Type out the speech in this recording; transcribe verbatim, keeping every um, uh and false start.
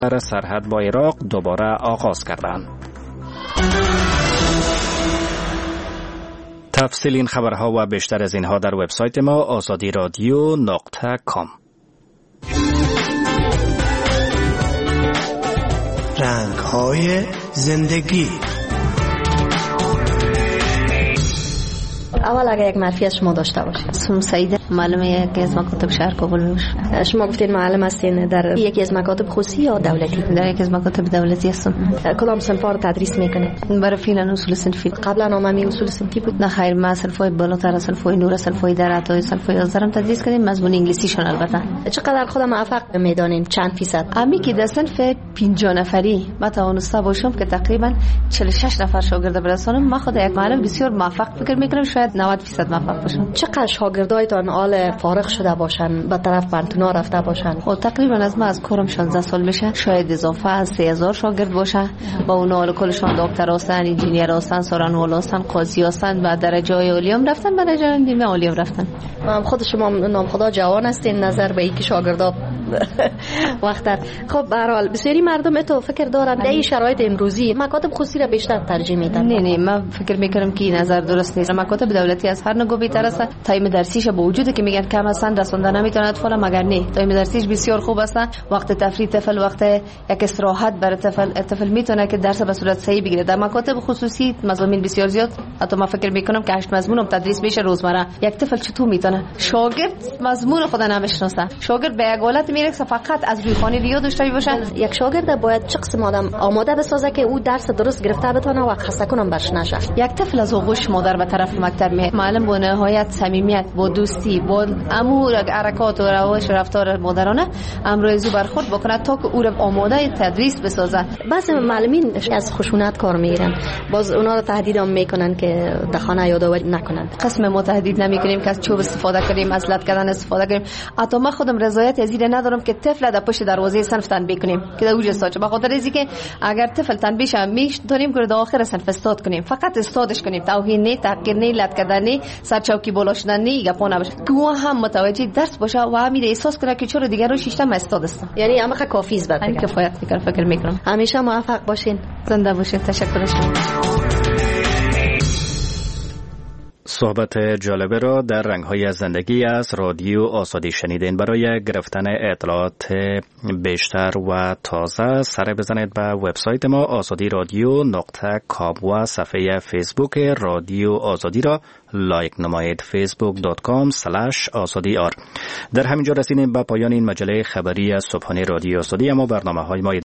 در سرحد با عراق دوباره آغاز کردند. تفصیل این خبرها و بیشتر از اینها در وبسایت ما آزادی رادیو نقطه کام. رنگ‌های زندگی. اول اگر یک معرفی از شما داشته باشید. اسمم سعیده، معلم یکی از مکاتب شهر کابل میش. شما گفتین معلم هستین در یکی از مکاتب خصوصی یا دولتی؟ در یکی از مکاتب دولتی هستم. کدام صنفا رو تدریس میکنید؟ برای فعلا اصول صنفی. قبلا نامه اصول صنفی بود؟ نه خیر، ما صنفای بالاتر از صنفای نور، صنفای درعتای صنفای یازده هم تدریس کردیم، مضمون انگلیسیشون البته. چقدر خودم موفق میدانین؟ چند فیصد؟ امی که در صنف پنجاه نفری ما توانسته باشم که تقریبا چهل و شش نفر شاگرد برسانم. ما خود یک معلم بسیار موفق فکر میکنم، شاید نود درصد موفق باشم. چقدر شاگردایتان آل فارغ شده باشن به طرف پانتونا رفته باشن؟ خب تقریبا از ما از کارم شانزده سال میشه، شاید اضافه از سه هزار شاگرد باشه. با اون آل کلشون دکتر هستن، انجینیر هستن، سارانوال هستن، قاضی هستن و درجه های عالی هم رفتن، به درجه نیمه عالی هم رفتن. خود شما نام خدا جوان هستین نظر به اینکه شاگردا وقت. خب به هر حال بسیاری مردم تو فکر دارن در این شرایط امروزی مکاتب خصوصی را بیشتر ترجیح میدن. نه نه، من فکر میکنم که این نظر درست نیست. مکاتب دولتی از هر نوع بهتر است. تایم درسیش با وجودی که میگن کم هستن، رسانده نمیتونه اطفال، مگر نه تایم درسیش بسیار خوب است. وقت تفریح طفل، وقت یک استراحت برای طفل، طفل میتونه که درس به صورت صحیح بگیره. در مکاتب خصوصی مضامین بسیار زیاد، حتی من فکر میکنم که هشت مضمون هم تدریس میشه روزمره. یک طفل چطور میتونه شاگرد مضمون خود نمیشناسه؟ شاگرد به یک حالت میرسه فقط از روی خانه یاد داشته باشه. یک شاگرد باید چه قسم آدم آماده بسازه که او درس درست گرفته بتونه و خسته کنم برش نشه؟ یک طفل از آغوش مادر به طرف مکتب می معلم با نهایت صمیمیت، با دوستی، با امور حرکات و روش و رفتار مادرانه امروزی برخورد بکنه تا که او را آماده تدریس بسازه. بعضی معلمین از خشونت کار میگیرن، باز اونا رو تهدید هم میکنن که در خانه یادآوری نکنن. قسم ما تهدید نمیکنیم که از چوب استفاده کنیم، از لط کردن استفاده کنیم. حتی من خودم رضایت از این ندارم که طفل در پشت دروازه صنف تنبیه کنیم که در اوج ساچ، به خاطر از اینکه اگر طفل تنبیه شه میتونیم که در آخر صنف استاد کنیم، فقط استادش کنیم، توهین نه، تحقیر نه، لط کردن نه، سر چوکی بالا شدن نه، گپا نباشه که او هم متوجه درس باشه و همین احساس کنه که چرا دیگران شیشتم استاد است. یعنی همه کافی است بعد کفایت میکنه. فکر میکنم همیشه موفق باشین، زنده باشین. تشکر شما. صحبت جالبه را در رنگ‌های زندگی از رادیو آزادی شنیدین. برای گرفتن اطلاعات بیشتر و تازه سر بزنید به وبسایت ما آزادی رادیو نقطه کام و صفحه فیسبوک رادیو آزادی را لایک نمایید، فیسبوک دات کام اسلش آزادی آر. در همینجا رسیدیم به پایان این مجله خبری از صبحانه رادیو آزادی. اما برنامه‌های ما